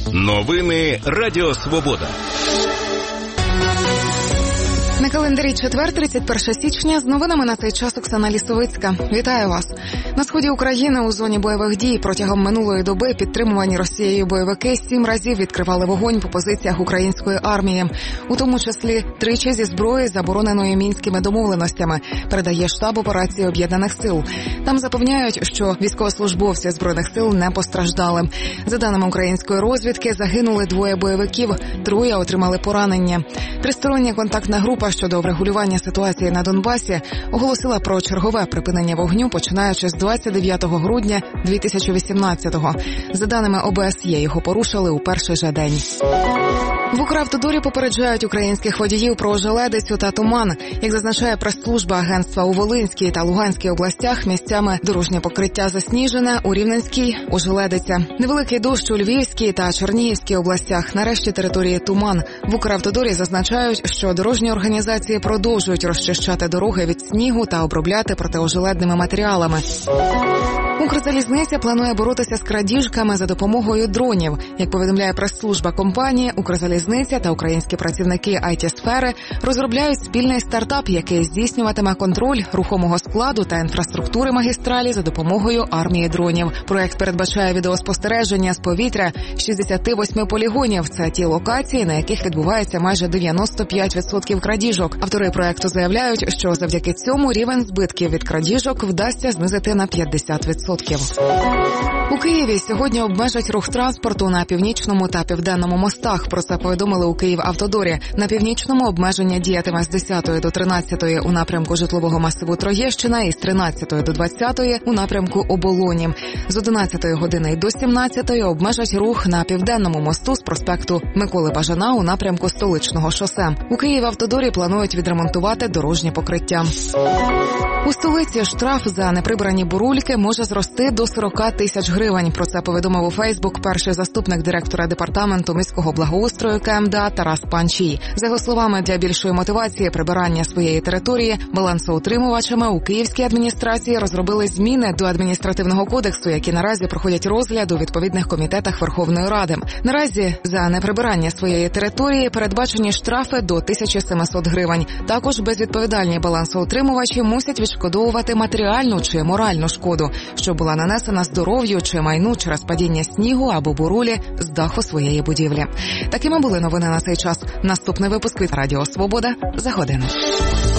Новини Радіо Свобода. На календарі четвер, 31 січня, з новинами на цей час Оксана Лісовицька. Вітаю вас. На сході України у зоні бойових дій протягом минулої доби підтримувані Росією бойовики 7 разів відкривали вогонь по позиціях української армії. У тому числі тричі зі зброї, забороненої Мінськими домовленостями, передає штаб операції Об'єднаних сил. Там запевняють, що військовослужбовці Збройних сил не постраждали. За даними української розвідки, загинули 2 бойовиків, 3 отримали поранення. Тристороння контактна група щодо врегулювання ситуації на Донбасі оголосила про чергове припинення вогню, починаючи з 29 грудня 2018-го. За даними ОБСЄ, його порушили у перший же день. В Укравтодорі попереджають українських водіїв про ожеледицю та туман. Як зазначає прес-служба агентства, у Волинській та Луганській областях місцями дорожнє покриття засніжене, у Рівненській – ожеледиця. Невеликий дощ у Львівській та Чернігівській областях, нарешті території туман. В Укравтодорі зазначають, що дорожні організації продовжують розчищати дороги від снігу та обробляти протиожеледними матеріалами. Укрзалізниця планує боротися з крадіжками за допомогою дронів. Як повідомляє прес-служба компанії, Укрзалізниця та українські працівники IT-сфери розробляють спільний стартап, який здійснюватиме контроль рухомого складу та інфраструктури магістралі за допомогою армії дронів. Проект передбачає відеоспостереження з повітря 68 полігонів. Це ті локації, на яких відбувається майже 95% крадіжок. Автори проекту заявляють, що завдяки цьому рівень збитків від крадіжок вдасться знизити на 50%. У Києві сьогодні обмежать рух транспорту на Північному та Південному мостах. Про це повідомили у Київавтодорі. На Північному обмеження діятиме з 10 до 13 у напрямку житлового масиву Троєщина і з 13 до 20 у напрямку Оболоні. З 11 години до 17 обмежать рух на Південному мосту з проспекту Миколи Бажана у напрямку Столичного шосе. У Київавтодорі планують відремонтувати дорожнє покриття. У столиці штраф за неприбрані бурульки може зрости до 40 тисяч гривень. Про це повідомив у Фейсбук перший заступник директора департаменту міського благоустрою КМДА Тарас Панчій. За його словами, для більшої мотивації прибирання своєї території балансоутримувачами у Київській адміністрації розробили зміни до адміністративного кодексу, які наразі проходять розгляд у відповідних комітетах Верховної Ради. Наразі за неприбирання своєї території передбачені штрафи до 1700 гривень. Також безвідповідальні балансоутримувачі мусять відшкодовувати матеріальну чи моральну шкоду, що була нанесена здоров'ю чи майну через падіння снігу або бурулі з даху своєї будівлі. Такими були новини на цей час. Наступний випуск від Радіо Свобода за годину.